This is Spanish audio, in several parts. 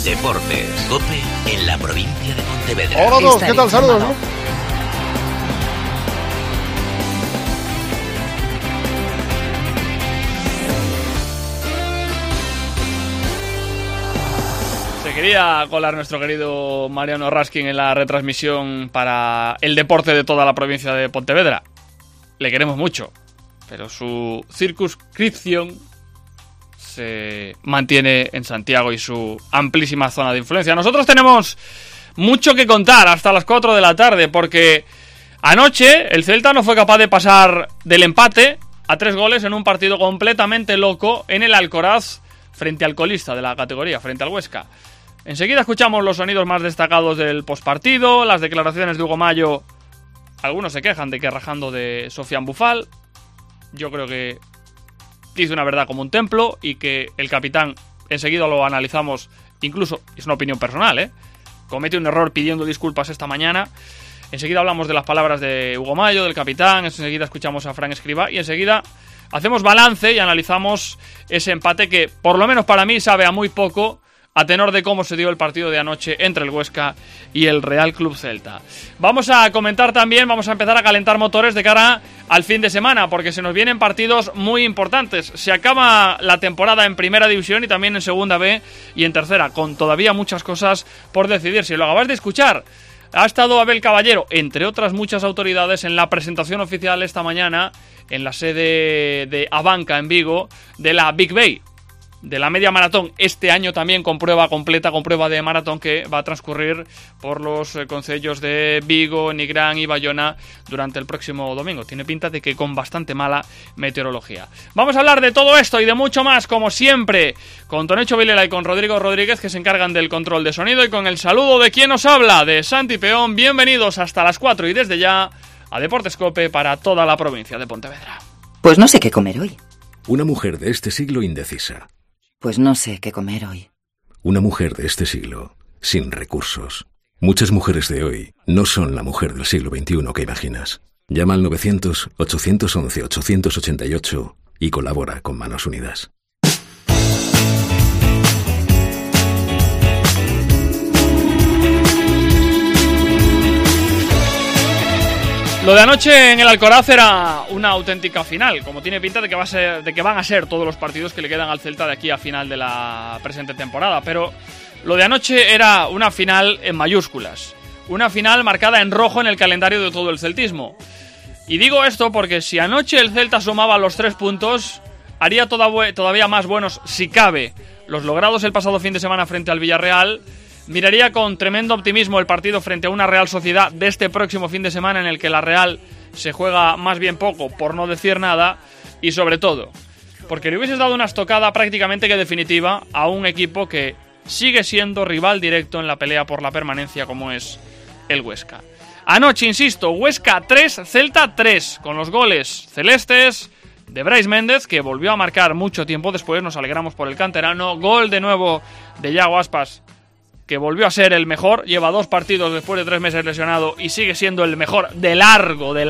Deportes, COPE en la provincia de Pontevedra. Hola a todos, ¿qué tal? Saludos, ¿no? Se quería colar nuestro querido Mariano Raskin en la retransmisión para el deporte de toda la provincia de Pontevedra. Le queremos mucho, pero su circunscripción se mantiene en Santiago y su amplísima zona de influencia. Nosotros tenemos mucho que contar hasta las 4 de la tarde, porque anoche el Celta no fue capaz de pasar del empate a 3 goles en un partido completamente loco en el Alcoraz frente al colista de la categoría, frente al Huesca. Enseguida escuchamos los sonidos más destacados del postpartido, las declaraciones de Hugo Mallo. Algunos se quejan de que rajando de Sofian Bufal. Yo creo que dice una verdad como un templo y que el capitán, enseguida lo analizamos, incluso, es una opinión personal, comete un error pidiendo disculpas esta mañana. Enseguida hablamos de las palabras de Hugo Mallo, del capitán, enseguida escuchamos a Fran Escribá y enseguida hacemos balance y analizamos ese empate que, por lo menos para mí, sabe a muy poco a tenor de cómo se dio el partido de anoche entre el Huesca y el Real Club Celta. Vamos a comentar también, vamos a empezar a calentar motores de cara al fin de semana, porque se nos vienen partidos muy importantes. Se acaba la temporada en Primera División y también en Segunda B y en Tercera, con todavía muchas cosas por decidir. Si lo acabáis de escuchar, ha estado Abel Caballero, entre otras muchas autoridades, en la presentación oficial esta mañana en la sede de Abanca en Vigo de la Big Bay, de la media maratón, este año también con prueba completa, con prueba de maratón que va a transcurrir por los concellos de Vigo, Nigrán y Bayona durante el próximo domingo. Tiene pinta de que con bastante mala meteorología. Vamos a hablar de todo esto y de mucho más, como siempre, con Tonecho Vilela y con Rodrigo Rodríguez, que se encargan del control de sonido, y con el saludo de quien nos habla, de Santi Peón. Bienvenidos hasta las 4 y desde ya a Deportes COPE para toda la provincia de Pontevedra. Pues no sé qué comer hoy. Una mujer de este siglo indecisa. Pues no sé qué comer hoy. Una mujer de este siglo sin recursos. Muchas mujeres de hoy no son la mujer del siglo XXI que imaginas. Llama al 900-811-888 y colabora con Manos Unidas. Lo de anoche en el Alcoraz era una auténtica final, como tiene pinta de que van a ser todos los partidos que le quedan al Celta de aquí a final de la presente temporada. Pero lo de anoche era una final en mayúsculas, una final marcada en rojo en el calendario de todo el celtismo. Y digo esto porque si anoche el Celta sumaba los 3 puntos, haría todavía más buenos, si cabe, los logrados el pasado fin de semana frente al Villarreal. Miraría con tremendo optimismo el partido frente a una Real Sociedad de este próximo fin de semana, en el que la Real se juega más bien poco, por no decir nada, y sobre todo porque le hubieses dado una estocada prácticamente que definitiva a un equipo que sigue siendo rival directo en la pelea por la permanencia, como es el Huesca. Anoche, insisto, Huesca 3, Celta 3, con los goles celestes de Brais Méndez, que volvió a marcar mucho tiempo después. Nos alegramos por el canterano. Gol de nuevo de Yago Aspas, que volvió a ser el mejor, lleva 2 partidos después de 3 meses lesionado y sigue siendo el mejor de largo de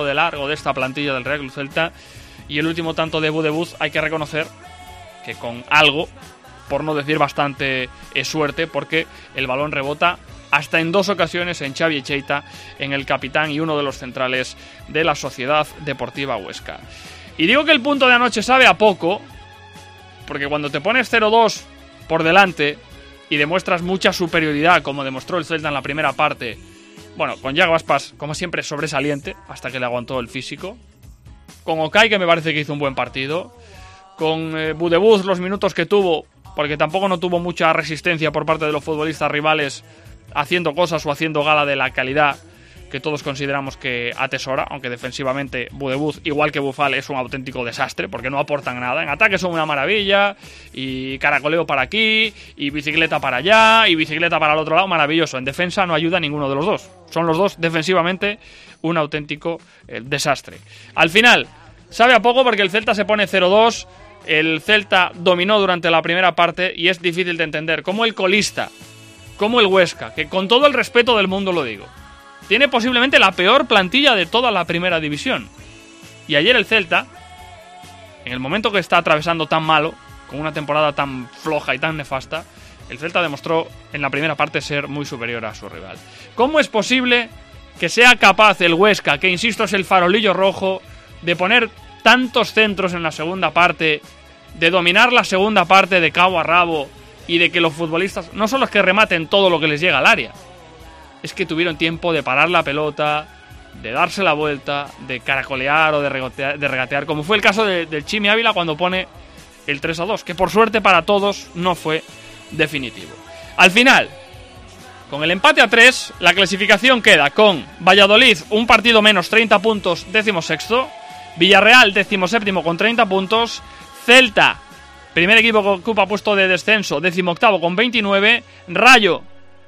esta plantilla del Real Club Celta. Y el último tanto de Budebuz, hay que reconocer que con algo, por no decir bastante, suerte, porque el balón rebota hasta en 2 ocasiones en Xavi Echeita, en el capitán y uno de los centrales de la Sociedad Deportiva Huesca. Y digo que el punto de anoche sabe a poco, porque cuando te pones 0-2 por delante y demuestras mucha superioridad, como demostró el Celta en la primera parte, bueno, con Yago Aspas, como siempre, sobresaliente, hasta que le aguantó el físico, con Okay, que me parece que hizo un buen partido, con Budebuz, los minutos que tuvo, porque tampoco no tuvo mucha resistencia por parte de los futbolistas rivales, haciendo cosas o haciendo gala de la calidad que todos consideramos que atesora, aunque defensivamente Budebuz, igual que Bufal, es un auténtico desastre, porque no aportan nada. En ataque son una maravilla, y caracoleo para aquí, y bicicleta para allá, y bicicleta para el otro lado, maravilloso. En defensa no ayuda a ninguno de los dos. Son los dos defensivamente un auténtico desastre. Al final, sabe a poco porque el Celta se pone 0-2, el Celta dominó durante la primera parte, y es difícil de entender cómo el colista, como el Huesca, que con todo el respeto del mundo lo digo, tiene posiblemente la peor plantilla de toda la primera división. Y ayer el Celta, en el momento que está atravesando tan malo, con una temporada tan floja y tan nefasta, el Celta demostró en la primera parte ser muy superior a su rival. ¿Cómo es posible que sea capaz el Huesca, que insisto es el farolillo rojo, de poner tantos centros en la segunda parte, de dominar la segunda parte de cabo a rabo y de que los futbolistas no son los que rematen todo lo que les llega al área? Es que tuvieron tiempo de parar la pelota, de darse la vuelta, de caracolear o de regatear, como fue el caso del Chimi Ávila cuando pone el 3-2, que por suerte para todos no fue definitivo. Al final, con el empate a 3, la clasificación queda con Valladolid, un partido menos, 30 puntos, 16º, Villarreal, 17º con 30 puntos, Celta, primer equipo que ocupa puesto de descenso, 18º con 29, Rayo,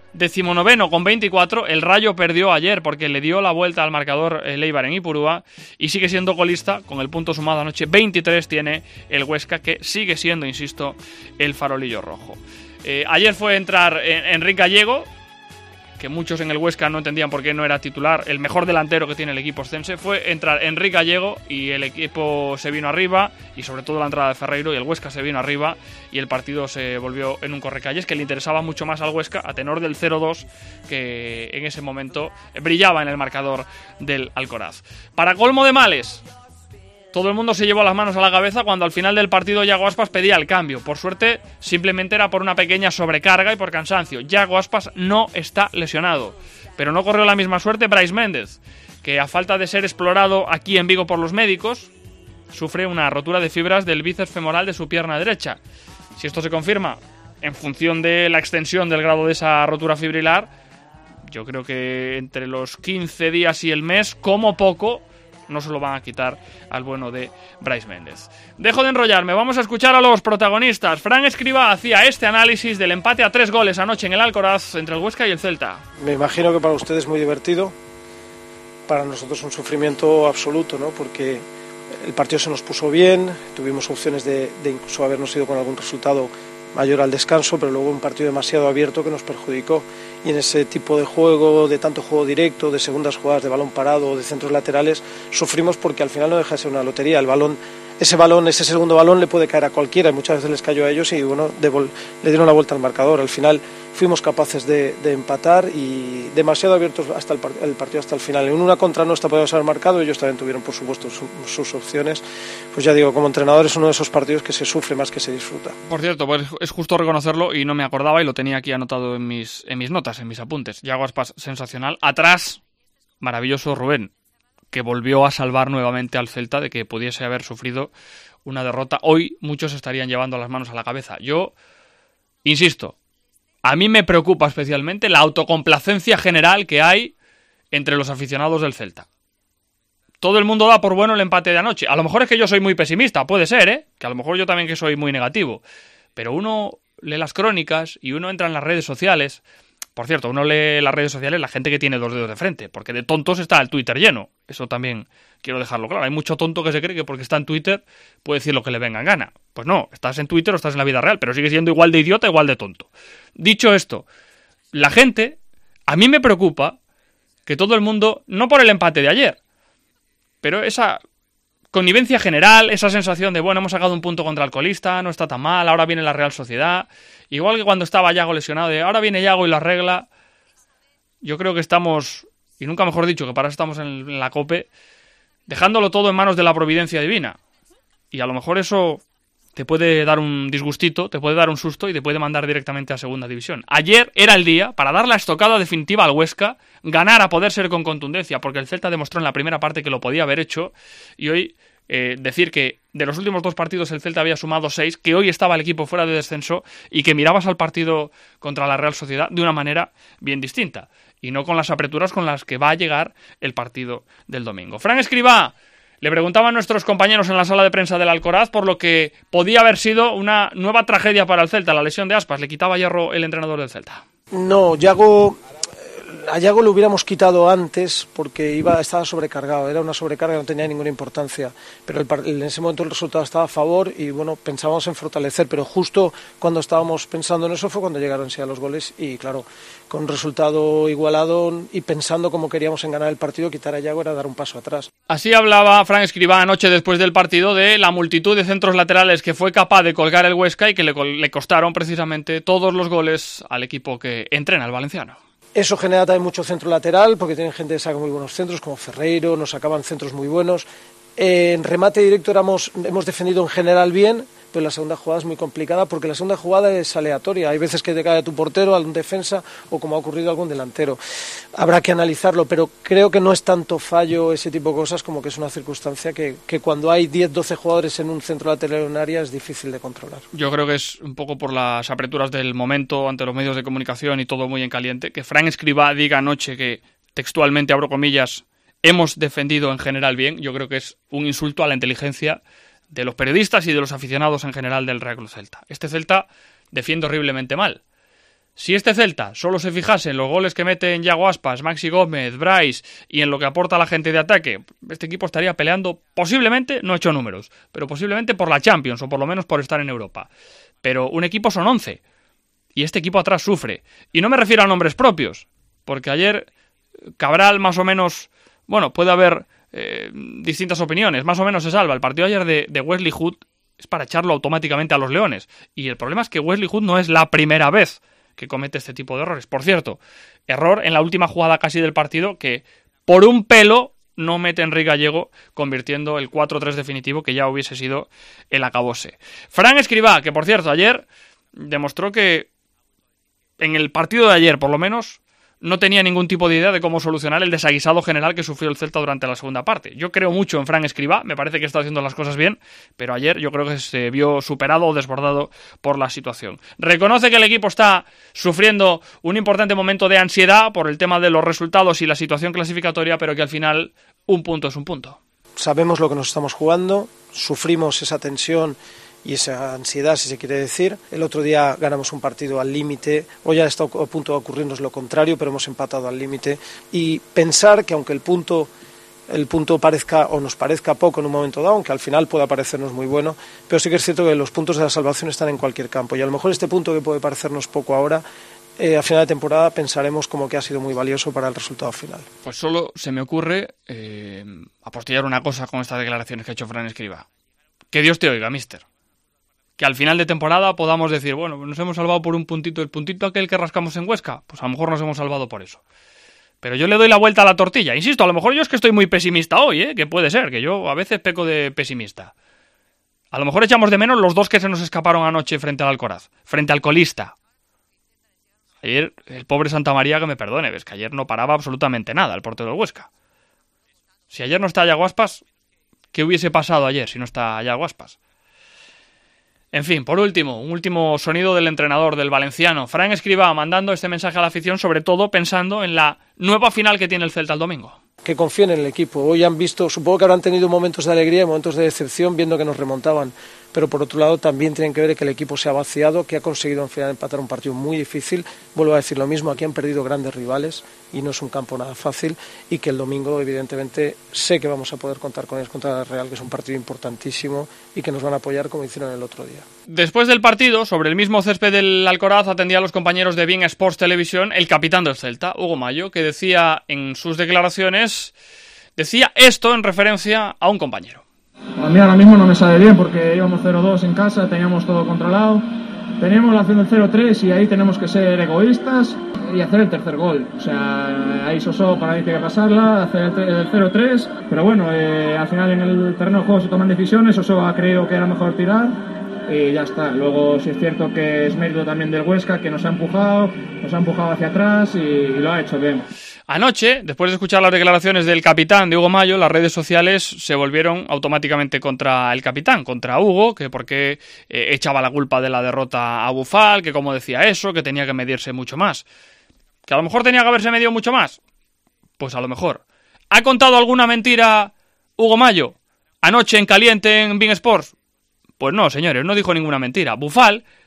19º con 24, el Rayo perdió ayer porque le dio la vuelta al marcador el Eibar en Ipurúa y sigue siendo colista con el punto sumado anoche, 23 tiene el Huesca, que sigue siendo, insisto, el farolillo rojo. Ayer fue entrar Enrique Gallego, que muchos en el Huesca no entendían por qué no era titular, el mejor delantero que tiene el equipo oscense. Fue entrar Enrique Gallego y el equipo se vino arriba, y sobre todo la entrada de Ferreiro, y el Huesca se vino arriba y el partido se volvió en un correcalles que le interesaba mucho más al Huesca, a tenor del 0-2 que en ese momento brillaba en el marcador del Alcoraz. Para colmo de males, todo el mundo se llevó las manos a la cabeza cuando al final del partido Yago Aspas pedía el cambio. Por suerte, simplemente era por una pequeña sobrecarga y por cansancio. Yago Aspas no está lesionado. Pero no corrió la misma suerte Brais Méndez, que a falta de ser explorado aquí en Vigo por los médicos, sufre una rotura de fibras del bíceps femoral de su pierna derecha. Si esto se confirma, en función de la extensión del grado de esa rotura fibrilar, yo creo que entre los 15 días y el mes, como poco, no se lo van a quitar al bueno de Brais Méndez. Dejo de enrollarme, vamos a escuchar a los protagonistas. Fran Escribá hacía este análisis del empate a 3 goles anoche en el Alcoraz entre el Huesca y el Celta. Me imagino que para ustedes muy divertido, para nosotros un sufrimiento absoluto, ¿no? Porque el partido se nos puso bien, tuvimos opciones de incluso habernos ido con algún resultado mayor al descanso, pero luego un partido demasiado abierto que nos perjudicó. Y en ese tipo de juego, de tanto juego directo, de segundas jugadas de balón parado, de centros laterales, sufrimos porque al final no deja de ser una lotería. Ese segundo balón le puede caer a cualquiera, y muchas veces les cayó a ellos y bueno, le dieron la vuelta al marcador. Al final fuimos capaces de empatar y demasiado abiertos hasta el partido hasta el final. En una contra nuestra podíamos haber marcado, ellos también tuvieron por supuesto sus opciones. Pues ya digo, como entrenador es uno de esos partidos que se sufre más que se disfruta. Por cierto, pues es justo reconocerlo y no me acordaba y lo tenía aquí anotado en mis notas, en mis apuntes. Yago Aspas, sensacional. Atrás, maravilloso Rubén, que volvió a salvar nuevamente al Celta de que pudiese haber sufrido una derrota. Hoy muchos estarían llevando las manos a la cabeza. Yo, insisto, a mí me preocupa especialmente la autocomplacencia general que hay entre los aficionados del Celta. Todo el mundo da por bueno el empate de anoche. A lo mejor es que yo soy muy pesimista, puede ser, que a lo mejor yo también que soy muy negativo. Pero uno lee las crónicas y uno entra en las redes sociales. Por cierto, uno lee las redes sociales la gente que tiene 2 dedos de frente, porque de tontos está el Twitter lleno. Eso también quiero dejarlo claro. Hay mucho tonto que se cree que porque está en Twitter puede decir lo que le venga en gana. Pues no, estás en Twitter o estás en la vida real, pero sigue siendo igual de idiota, igual de tonto. Dicho esto, la gente, a mí me preocupa que todo el mundo, no por el empate de ayer, pero esa connivencia general, esa sensación de, bueno, hemos sacado un punto contra el colista, no está tan mal, ahora viene la Real Sociedad, igual que cuando estaba Yago lesionado, de ahora viene Yago y lo arregla. Yo creo que estamos, y nunca mejor dicho, que para eso estamos en la COPE, dejándolo todo en manos de la providencia divina. Y a lo mejor eso te puede dar un disgustito, te puede dar un susto y te puede mandar directamente a segunda división. Ayer era el día para dar la estocada definitiva al Huesca, ganar a poder ser con contundencia, porque el Celta demostró en la primera parte que lo podía haber hecho, y hoy decir que de los últimos 2 partidos el Celta había sumado 6, que hoy estaba el equipo fuera de descenso y que mirabas al partido contra la Real Sociedad de una manera bien distinta, y no con las apreturas con las que va a llegar el partido del domingo. Fran Escribá, le preguntaban nuestros compañeros en la sala de prensa del Alcoraz por lo que podía haber sido una nueva tragedia para el Celta, la lesión de Aspas. ¿Le quitaba hierro el entrenador del Celta? No, Yago, a Yago lo hubiéramos quitado antes porque estaba sobrecargado, era una sobrecarga, no tenía ninguna importancia, pero en ese momento el resultado estaba a favor y bueno, pensábamos en fortalecer, pero justo cuando estábamos pensando en eso fue cuando llegaron ya los goles y claro, con un resultado igualado y pensando cómo queríamos en ganar el partido, quitar a Yago era dar un paso atrás. Así hablaba Fran Escribá anoche después del partido de la multitud de centros laterales que fue capaz de colgar el Huesca y que le costaron precisamente todos los goles al equipo que entrena el valenciano. Eso genera también mucho centro lateral, porque tienen gente que saca muy buenos centros, como Ferreiro, nos sacaban centros muy buenos. En remate directo hemos defendido en general bien, pero la segunda jugada es muy complicada, porque la segunda jugada es aleatoria. Hay veces que te cae a tu portero, a un defensa, o como ha ocurrido a algún delantero. Habrá que analizarlo, pero creo que no es tanto fallo ese tipo de cosas como que es una circunstancia que cuando hay 10-12 jugadores en un centro lateral en un área es difícil de controlar. Yo creo que es un poco por las apreturas del momento ante los medios de comunicación y todo muy en caliente, que Fran Escribá diga anoche que, textualmente, abro comillas, hemos defendido en general bien. Yo creo que es un insulto a la inteligencia de los periodistas y de los aficionados en general del Real Club Celta. Este Celta defiende horriblemente mal. Si este Celta solo se fijase en los goles que meten Yago Aspas, Maxi Gómez, Brais y en lo que aporta la gente de ataque, este equipo estaría peleando posiblemente, no he hecho números, pero posiblemente por la Champions o por lo menos por estar en Europa. Pero un equipo son 11 y este equipo atrás sufre. Y no me refiero a nombres propios, porque ayer Cabral más o menos, bueno, puede haber distintas opiniones, más o menos se salva. El partido ayer de Wesley Hood es para echarlo automáticamente a los Leones. Y el problema es que Wesley Hood no es la primera vez que comete este tipo de errores. Por cierto, error en la última jugada casi del partido que por un pelo no mete Enrique Gallego, convirtiendo el 4-3 definitivo que ya hubiese sido el acabose. Fran Escribá, que por cierto ayer demostró que en el partido de ayer por lo menos no tenía ningún tipo de idea de cómo solucionar el desaguisado general que sufrió el Celta durante la segunda parte. Yo creo mucho en Fran Escribá, me parece que está haciendo las cosas bien, pero ayer yo creo que se vio superado o desbordado por la situación. Reconoce que el equipo está sufriendo un importante momento de ansiedad por el tema de los resultados y la situación clasificatoria, pero que al final un punto es un punto. Sabemos lo que nos estamos jugando, sufrimos esa tensión y esa ansiedad, si se quiere decir. El otro día ganamos un partido al límite, hoy ya está a punto de ocurrirnos lo contrario, pero hemos empatado al límite. Y pensar que aunque el punto parezca o nos parezca poco en un momento dado, aunque al final pueda parecernos muy bueno, pero sí que es cierto que los puntos de la salvación están en cualquier campo. Y a lo mejor este punto que puede parecernos poco ahora, a final de temporada pensaremos como que ha sido muy valioso para el resultado final. Pues solo se me ocurre apostillar una cosa con estas declaraciones que ha hecho Fran Escribá. Que Dios te oiga, mister. Que al final de temporada podamos decir, bueno, nos hemos salvado por un puntito, el puntito aquel que rascamos en Huesca, pues a lo mejor nos hemos salvado por eso. Pero yo le doy la vuelta a la tortilla. Insisto, a lo mejor yo es que estoy muy pesimista hoy, que puede ser, que yo a veces peco de pesimista. A lo mejor echamos de menos los 2 que se nos escaparon anoche frente al Alcoraz, frente al colista. Ayer, el pobre Santamaría, que me perdone, ves que ayer no paraba absolutamente nada el portero del Huesca. Si ayer no está Yago Aspas, ¿qué hubiese pasado ayer si no está Yago Aspas? En fin, por último, un último sonido del entrenador del valenciano, Fran Escribá, mandando este mensaje a la afición, sobre todo pensando en la nueva final que tiene el Celta el domingo. Que confíen en el equipo. Hoy han visto, supongo que habrán tenido momentos de alegría y momentos de decepción viendo que nos remontaban, pero por otro lado también tienen que ver que el equipo se ha vaciado, que ha conseguido al final empatar un partido muy difícil. Vuelvo a decir lo mismo, aquí han perdido grandes rivales y no es un campo nada fácil, y que el domingo evidentemente sé que vamos a poder contar con ellos contra el Real, que es un partido importantísimo y que nos van a apoyar como hicieron el otro día. Después del partido, sobre el mismo césped del Alcoraz, atendía a los compañeros de beIN Sports Televisión el capitán del Celta, Hugo Mallo, que decía en sus declaraciones, decía esto en referencia a un compañero. A mí ahora mismo no me sale bien porque íbamos 0-2 en casa, teníamos todo controlado, teníamos la acción del 0-3 y ahí tenemos que ser egoístas y hacer el tercer gol. O sea, ahí Soso para mí tiene que pasarla, hacer el 0-3, pero bueno, al final en el terreno de juego se toman decisiones, Soso ha creído que era mejor tirar y ya está. Luego sí es cierto que es mérito también del Huesca, que nos ha empujado hacia atrás y lo ha hecho bien. Anoche, después de escuchar las declaraciones del capitán de Hugo Mallo, las redes sociales se volvieron automáticamente contra el capitán, contra Hugo, que porque echaba la culpa de la derrota a Bufal, que como decía eso, que tenía que medirse mucho más. ¿Que a lo mejor tenía que haberse medido mucho más? Pues a lo mejor. ¿Ha contado alguna mentira Hugo Mallo anoche en caliente en beIN Sports? Pues no, señores, no dijo ninguna mentira. Bufal,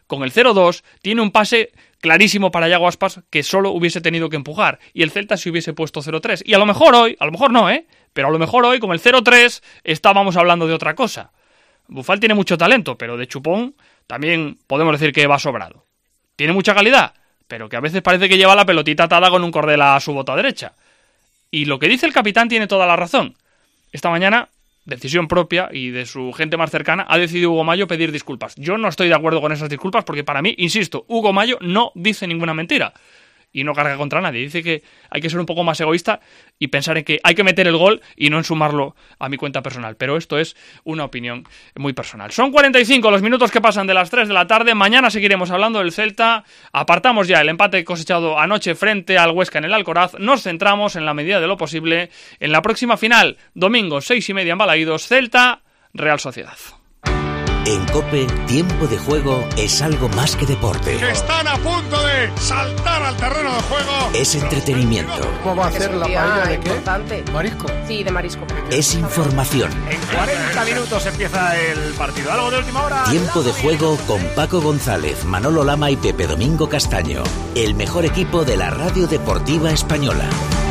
con el 0-2 tiene un pase clarísimo para Iago Aspas que solo hubiese tenido que empujar y el Celta se hubiese puesto 0-3. Y a lo mejor hoy, a lo mejor no, pero a lo mejor hoy con el 0-3 estábamos hablando de otra cosa. Boufal tiene mucho talento, pero de chupón también podemos decir que va sobrado. Tiene mucha calidad, pero que a veces parece que lleva la pelotita atada con un cordel a su bota derecha. Y lo que dice el capitán tiene toda la razón. Esta mañana, decisión propia y de su gente más cercana, ha decidido Hugo Mallo pedir disculpas. Yo no estoy de acuerdo con esas disculpas porque para mí, insisto, Hugo Mallo no dice ninguna mentira y no carga contra nadie. Dice que hay que ser un poco más egoísta y pensar en que hay que meter el gol y no en sumarlo a mi cuenta personal. Pero esto es una opinión muy personal. Son 45 los minutos que pasan de las 3 de la tarde. Mañana seguiremos hablando del Celta. Apartamos ya el empate cosechado anoche frente al Huesca en el Alcoraz. Nos centramos en la medida de lo posible en la próxima final. Domingo, 6:30 en Balaídos. Celta, Real Sociedad. En COPE, tiempo de juego es algo más que deporte. Que están a punto de saltar al terreno de juego. Es entretenimiento. ¿Cómo va a ser la paella de qué? Importante. ¿Marisco? Sí, de marisco. Es información. En 40 minutos empieza el partido. ¿Algo de última hora? Tiempo de juego con Paco González, Manolo Lama y Pepe Domingo Castaño. El mejor equipo de la radio deportiva española.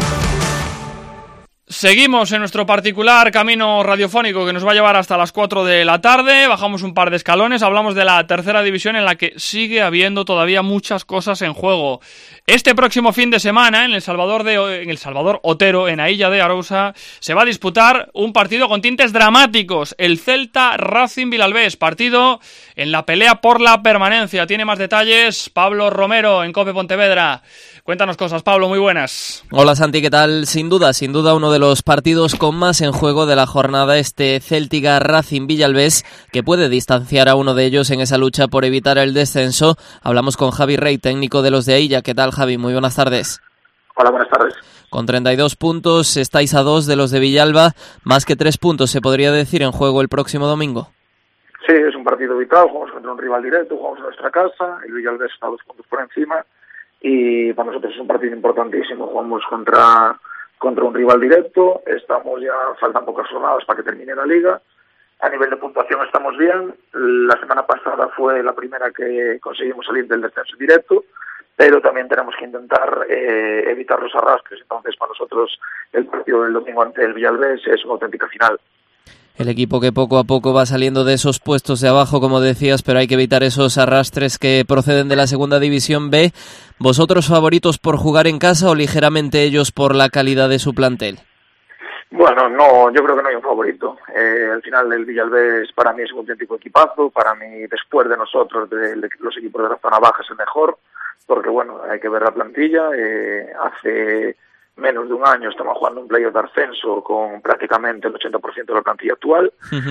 Seguimos en nuestro particular camino radiofónico que nos va a llevar hasta las 4 de la tarde. Bajamos un par de escalones, hablamos de la tercera división en la que sigue habiendo todavía muchas cosas en juego. Este próximo fin de semana en el Salvador Otero, en Ailla de Arousa, se va a disputar un partido con tintes dramáticos. El Celta Racing Vilalbés, partido en la pelea por la permanencia. Tiene más detalles Pablo Romero en COPE Pontevedra. Cuéntanos cosas, Pablo, muy buenas. Hola Santi, ¿qué tal? Sin duda uno de los partidos con más en juego de la jornada, este Céltica Racing Vilalbés, que puede distanciar a uno de ellos en esa lucha por evitar el descenso. Hablamos con Javi Rey, técnico de los de Ailla. ¿Qué tal, Javi? Muy buenas tardes. Hola, buenas tardes. Con 32 puntos estáis a 2 de los de Villalba, más que 3 puntos se podría decir en juego el próximo domingo. Sí, es un partido vital, jugamos contra un rival directo, jugamos en nuestra casa, el Villalbés está 2 puntos por encima y para nosotros es un partido importantísimo, jugamos contra un rival directo, faltan pocas jornadas para que termine la liga, a nivel de puntuación estamos bien, la semana pasada fue la primera que conseguimos salir del descenso directo, pero también tenemos que intentar evitar los arrastres, entonces para nosotros el partido del domingo ante el Villalbés es una auténtica final. El equipo que poco a poco va saliendo de esos puestos de abajo, como decías, pero hay que evitar esos arrastres que proceden de la segunda división B. ¿Vosotros favoritos por jugar en casa o ligeramente ellos por la calidad de su plantel? Bueno, no, yo creo que no hay un favorito. Al final el Villalbés para mí es un auténtico equipazo, para mí después de nosotros, de los equipos de la zona baja es el mejor, porque bueno, hay que ver la plantilla, hace menos de un año estamos jugando un playoff de ascenso con prácticamente el 80% de la plantilla actual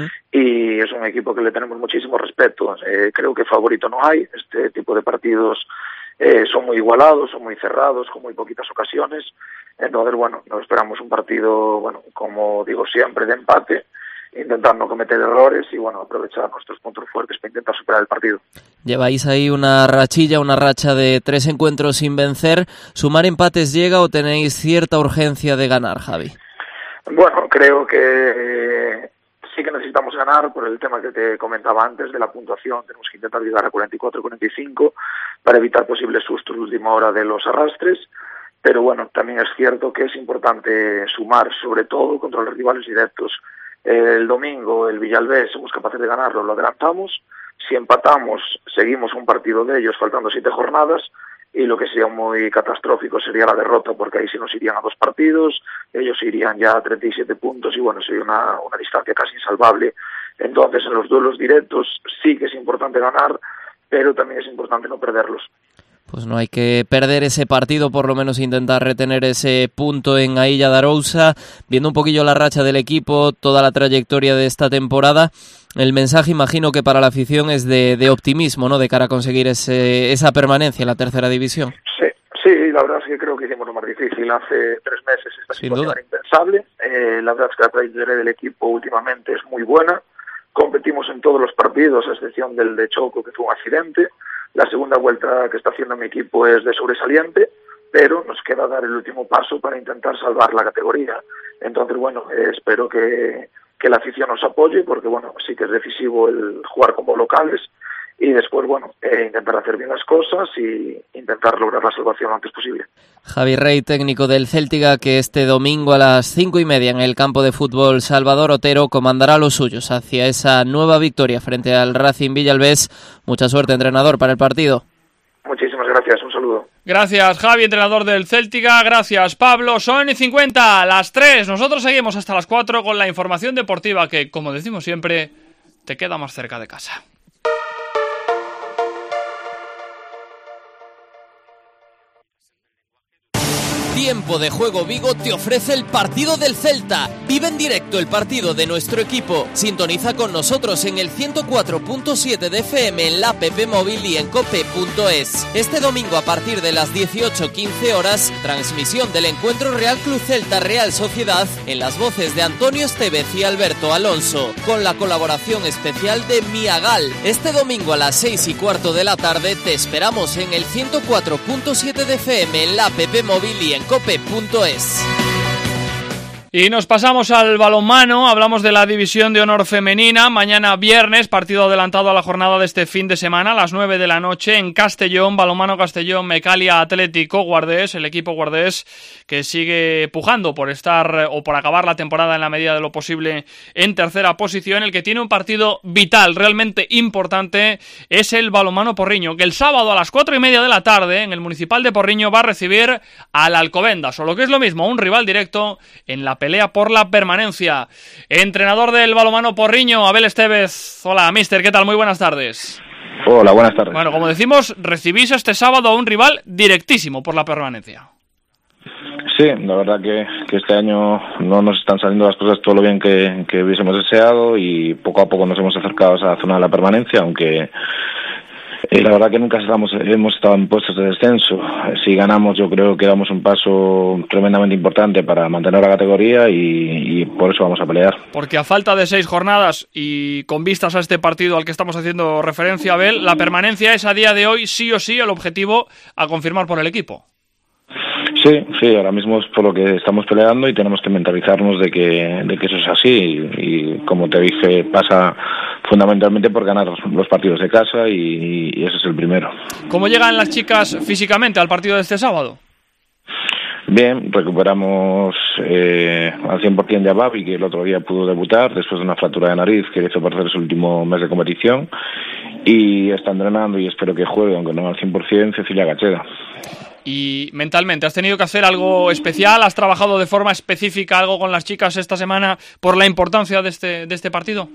y es un equipo que le tenemos muchísimo respeto. Creo que favorito no hay, este tipo de partidos son muy igualados, son muy cerrados, con muy poquitas ocasiones, entonces bueno, nos esperamos un partido, bueno, como digo siempre, de empate, intentar no cometer errores y bueno, aprovechar nuestros puntos fuertes para intentar superar el partido. Lleváis ahí una racha de 3 encuentros sin vencer. ¿Sumar empates llega o tenéis cierta urgencia de ganar, Javi? Bueno, creo que sí que necesitamos ganar por el tema que te comentaba antes de la puntuación. Tenemos que intentar llegar a 44-45 para evitar posibles sustos de última hora de los arrastres. Pero bueno, también es cierto que es importante sumar, sobre todo contra los rivales directos. El domingo el Villalbés somos capaces de ganarlo, lo adelantamos. Si empatamos, seguimos un partido de ellos faltando 7 jornadas y lo que sería muy catastrófico sería la derrota porque ahí sí nos irían a 2 partidos, ellos irían ya a 37 puntos y bueno, sería una distancia casi insalvable. Entonces en los duelos directos sí que es importante ganar, pero también es importante no perderlos. Pues no hay que perder ese partido, por lo menos intentar retener ese punto en Ailla de Arousa. Viendo un poquillo la racha del equipo, toda la trayectoria de esta temporada, el mensaje imagino que para la afición es de optimismo, ¿no? De cara a conseguir esa permanencia en la tercera división. Sí, la verdad es que creo que hicimos lo más difícil. Hace 3 meses esta situación era impensable. La verdad es que la trayectoria del equipo últimamente es muy buena. Competimos en todos los partidos, a excepción del de Choco, que fue un accidente. La segunda vuelta que está haciendo mi equipo es de sobresaliente, pero nos queda dar el último paso para intentar salvar la categoría. Entonces, bueno, espero que la afición nos apoye, porque bueno, sí que es decisivo el jugar como locales y después, intentar hacer bien las cosas y intentar lograr la salvación lo antes posible. Javi Rey, técnico del Céltiga, que este domingo a las 5:30 en el campo de fútbol Salvador Otero comandará a los suyos hacia esa nueva victoria frente al Racing Villalbés. Mucha suerte, entrenador, para el partido. Muchísimas gracias, un saludo. Gracias, Javi, entrenador del Céltiga. Gracias, Pablo. Son 50, las 3. Nosotros seguimos hasta las 4 con la información deportiva que, como decimos siempre, te queda más cerca de casa. Tiempo de Juego Vigo te ofrece el partido del Celta. Vive en directo el partido de nuestro equipo. Sintoniza con nosotros en el 104.7 de FM en la app móvil y en cope.es. Este domingo a partir de las 18:15 horas, transmisión del encuentro Real Club Celta Real Sociedad en las voces de Antonio Estevez y Alberto Alonso, con la colaboración especial de Miagal. Este domingo a las 6:15 de la tarde te esperamos en el 104.7 de FM en la app móvil y en cope.es. Y nos pasamos al balonmano, hablamos de la División de Honor Femenina. Mañana viernes, partido adelantado a la jornada de este fin de semana, a las 9 de la noche en Castellón, Balonmano Castellón, Mecalia Atlético Guardés, el equipo guardés que sigue pujando por estar o por acabar la temporada en la medida de lo posible en tercera posición. El que tiene un partido vital, realmente importante, es el Balonmano Porriño, que el sábado a las 4:30 de la tarde en el Municipal de Porriño va a recibir al Alcobendas, o lo que es lo mismo, un rival directo en la pelea por la permanencia. Entrenador del Balonmano Porriño, Abel Estevez. Hola, mister, ¿qué tal? Muy buenas tardes. Hola, buenas tardes. Bueno, como decimos, recibís este sábado a un rival directísimo por la permanencia. Sí, la verdad que este año no nos están saliendo las cosas todo lo bien que hubiésemos deseado y poco a poco nos hemos acercado a esa zona de la permanencia, aunque la verdad que nunca hemos estado en puestos de descenso. Si ganamos, yo creo que damos un paso tremendamente importante para mantener la categoría y por eso vamos a pelear. Porque a falta de 6 jornadas y con vistas a este partido al que estamos haciendo referencia, Abel, la permanencia es a día de hoy sí o sí el objetivo a confirmar por el equipo. Sí, ahora mismo es por lo que estamos peleando y tenemos que mentalizarnos de que eso es así y como te dije, pasa fundamentalmente por ganar los partidos de casa y ese es el primero. ¿Cómo llegan las chicas físicamente al partido de este sábado? Bien, recuperamos al 100% de Babi, que el otro día pudo debutar después de una fractura de nariz que hizo perder su último mes de competición, y está entrenando y espero que juegue, aunque no al 100%, Cecilia Gacheda. Y mentalmente, ¿has tenido que hacer algo especial? ¿Has trabajado de forma específica algo con las chicas esta semana por la importancia de este partido?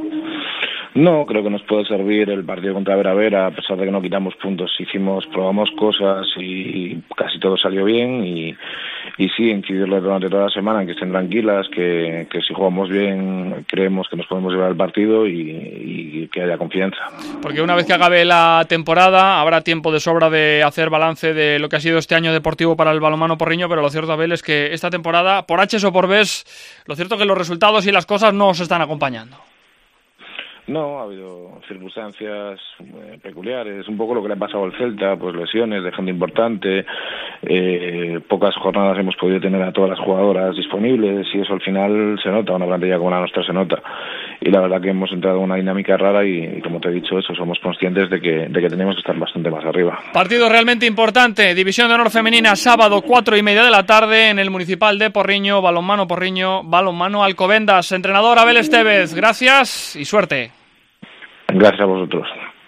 No, creo que nos puede servir el partido contra Vera, a pesar de que no quitamos puntos, probamos cosas y casi todo salió bien y sí, incidirle durante toda la semana en que estén tranquilas, que si jugamos bien creemos que nos podemos llevar el partido y que haya confianza. Porque una vez que acabe la temporada habrá tiempo de sobra de hacer balance de lo que ha sido este año deportivo para el balonmano porriño, pero lo cierto, Abel, es que esta temporada, por H o por B, lo cierto es que los resultados y las cosas no os están acompañando. No, ha habido circunstancias peculiares, un poco lo que le ha pasado al Celta, pues lesiones, dejando importante, pocas jornadas hemos podido tener a todas las jugadoras disponibles y eso al final se nota, una plantilla como la nuestra se nota. Y la verdad que hemos entrado en una dinámica rara y como te he dicho, eso, somos conscientes de que tenemos que estar bastante más arriba. Partido realmente importante, División de Honor Femenina, sábado 4:30 de la tarde en el Municipal de Porriño, Balonmano Alcobendas. Entrenador Abel Estevez, gracias y suerte. Gracias a vosotros.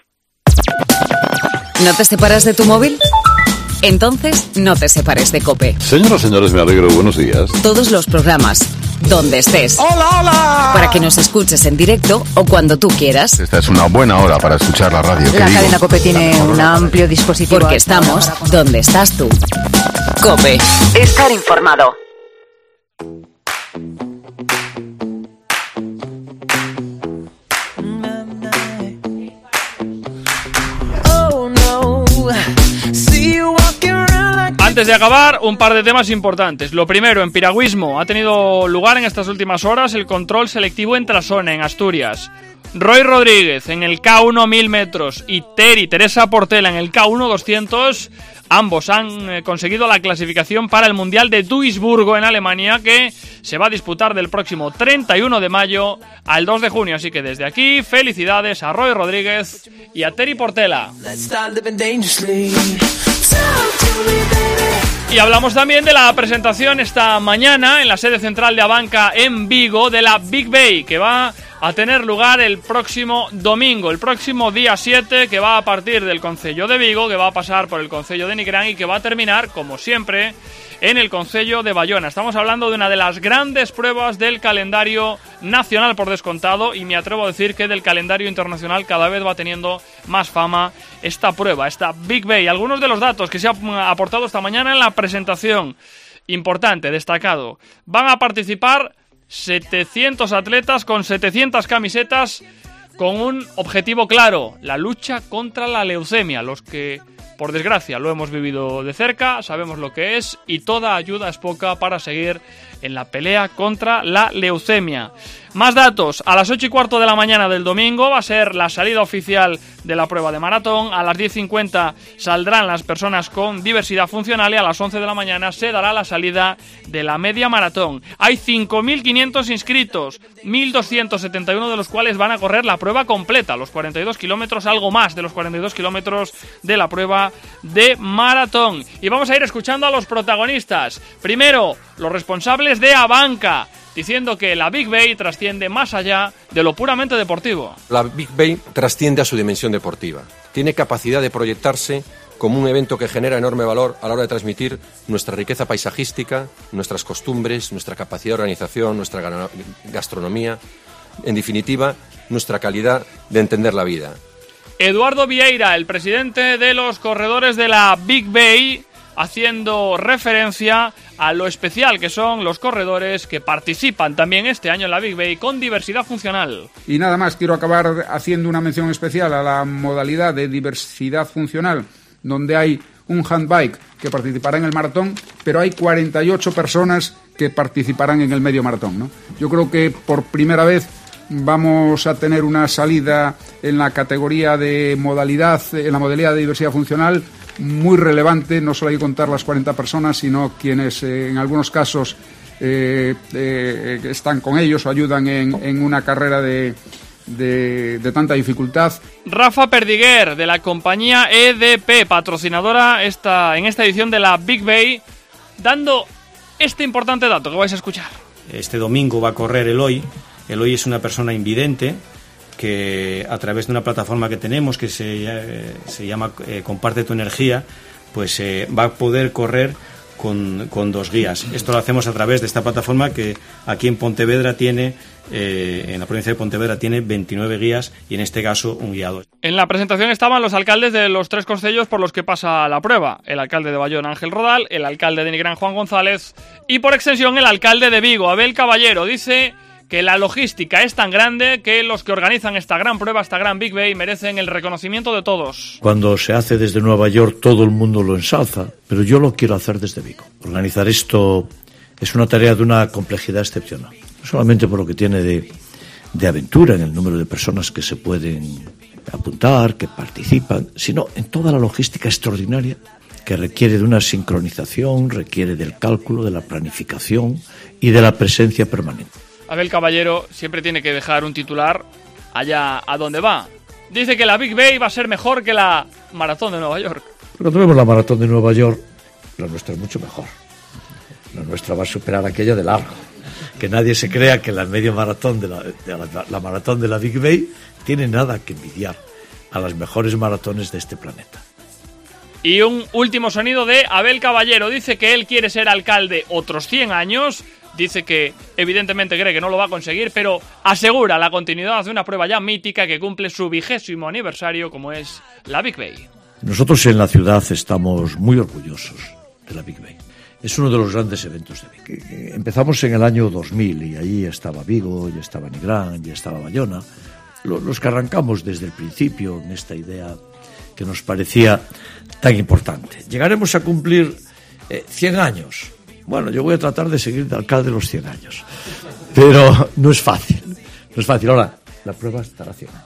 ¿No te separas de tu móvil? Entonces, no te separes de COPE. Señoras y señores, me alegro. Buenos días. Todos los programas, donde estés. ¡Hola, hola! Para que nos escuches en directo o cuando tú quieras. Esta es una buena hora para escuchar la radio. La cadena COPE tiene un amplio dispositivo. Porque estamos donde estás tú. COPE. Estar informado. Antes de acabar, un par de temas importantes. Lo primero, en piragüismo ha tenido lugar en estas últimas horas el control selectivo en Trasona, en Asturias. Roy Rodríguez en el K1 1000 metros y Teresa Portela en el K1 200, ambos han conseguido la clasificación para el Mundial de Duisburgo en Alemania, que se va a disputar del próximo 31 de mayo al 2 de junio. Así que desde aquí, felicidades a Roy Rodríguez y a Teri Portela. Y hablamos también de la presentación esta mañana en la sede central de Abanca en Vigo de la Big Bay, que va a tener lugar el próximo domingo, el próximo día 7, que va a partir del concello de Vigo, que va a pasar por el concello de Nigrán y que va a terminar, como siempre, en el concello de Bayona. Estamos hablando de una de las grandes pruebas del calendario nacional por descontado, y me atrevo a decir que del calendario internacional cada vez va teniendo más fama esta prueba, esta Big Bay. Algunos de los datos que se han aportado esta mañana en la presentación, importante, destacado: van a participar 700 atletas con 700 camisetas con un objetivo claro: la lucha contra la leucemia. Los que, por desgracia, lo hemos vivido de cerca, sabemos lo que es, y toda ayuda es poca para seguir en la pelea contra la leucemia. Más datos: a las 8:15 de la mañana del domingo va a ser la salida oficial de la prueba de maratón. A las 10:50 saldrán las personas con diversidad funcional y a las 11 de la mañana se dará la salida de la media maratón. Hay 5.500 inscritos, 1.271 de los cuales van a correr la prueba completa, los 42 kilómetros, algo más de los 42 kilómetros de la prueba de maratón. Y vamos a ir escuchando a los protagonistas. Primero, los responsables de Abanca, diciendo que la Big Bay trasciende más allá de lo puramente deportivo. La Big Bay trasciende a su dimensión deportiva. Tiene capacidad de proyectarse como un evento que genera enorme valor a la hora de transmitir nuestra riqueza paisajística, nuestras costumbres, nuestra capacidad de organización, nuestra gastronomía, en definitiva, nuestra calidad de entender la vida. Eduardo Vieira, el presidente de los corredores de la Big Bay, haciendo referencia a lo especial que son los corredores que participan también este año en la Big Bay con diversidad funcional. Y nada más, quiero acabar haciendo una mención especial a la modalidad de diversidad funcional, donde hay un handbike que participará en el maratón, pero hay 48 personas que participarán en el medio maratón, ¿no? Yo creo que por primera vez vamos a tener una salida en la categoría de modalidad, en la modalidad de diversidad funcional, muy relevante. No solo hay que contar las 40 personas, sino quienes en algunos casos están con ellos o ayudan en una carrera de tanta dificultad. Rafa Perdiguer, de la compañía EDP, patrocinadora en esta edición de la Big Bay, dando este importante dato que vais a escuchar. Este domingo va a correr Eloy. Eloy es una persona invidente que, a través de una plataforma que tenemos que se llama Comparte tu energía, pues va a poder correr con dos guías. Esto lo hacemos a través de esta plataforma que aquí en Pontevedra tiene, en la provincia de Pontevedra tiene 29 guías y en este caso un guiado. En la presentación estaban los alcaldes de los 3 concellos por los que pasa la prueba: el alcalde de Bayona, Ángel Rodal, el alcalde de Nigrán, Juan González, y por extensión el alcalde de Vigo, Abel Caballero. Dice que la logística es tan grande que los que organizan esta gran prueba, esta gran Big Bay, merecen el reconocimiento de todos. Cuando se hace desde Nueva York todo el mundo lo ensalza, pero yo lo quiero hacer desde Vigo. Organizar esto es una tarea de una complejidad excepcional, no solamente por lo que tiene de aventura en el número de personas que se pueden apuntar, que participan, sino en toda la logística extraordinaria que requiere de una sincronización, requiere del cálculo, de la planificación y de la presencia permanente. Abel Caballero siempre tiene que dejar un titular allá a donde va. Dice que la Big Bay va a ser mejor que la Maratón de Nueva York. Cuando vemos la Maratón de Nueva York, la nuestra es mucho mejor. La nuestra va a superar aquella de largo. Que nadie se crea que la media maratón la maratón de la Big Bay tiene nada que envidiar a las mejores maratones de este planeta. Y un último sonido de Abel Caballero. Dice que él quiere ser alcalde otros 100 años. Dice que evidentemente cree que no lo va a conseguir, pero asegura la continuidad de una prueba ya mítica que cumple su 20º aniversario, como es la Big Bay. Nosotros en la ciudad estamos muy orgullosos de la Big Bay. Es uno de los grandes eventos de Vigo. Empezamos en el año 2000 y allí estaba Vigo, ya estaba Nigrán, ya estaba Bayona. Los que arrancamos desde el principio en esta idea que nos parecía tan importante. Llegaremos a cumplir 100 años. Bueno, yo voy a tratar de seguir de alcalde los 100 años. Pero no es fácil. No es fácil. Ahora, la prueba estará 100 años.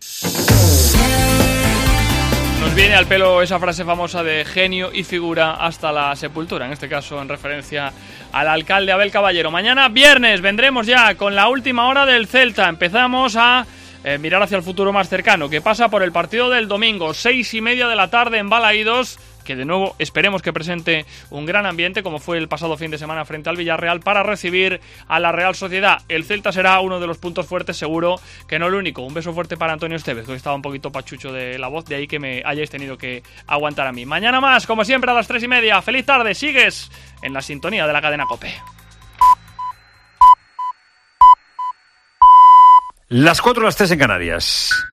Nos viene al pelo esa frase famosa de genio y figura hasta la sepultura, en este caso en referencia al alcalde Abel Caballero. Mañana viernes vendremos ya con la última hora del Celta. Empezamos a mirar hacia el futuro más cercano, que pasa por el partido del domingo, 6:30 de la tarde en Balaídos, que de nuevo esperemos que presente un gran ambiente como fue el pasado fin de semana frente al Villarreal, para recibir a la Real Sociedad. El Celta será uno de los puntos fuertes, seguro que no el único. Un beso fuerte para Antonio Estevez, que estaba un poquito pachucho de la voz, de ahí que me hayáis tenido que aguantar a mí. Mañana más, como siempre, a las 3:30. Feliz tarde, sigues en la sintonía de la cadena COPE. Las 4, las 3 en Canarias.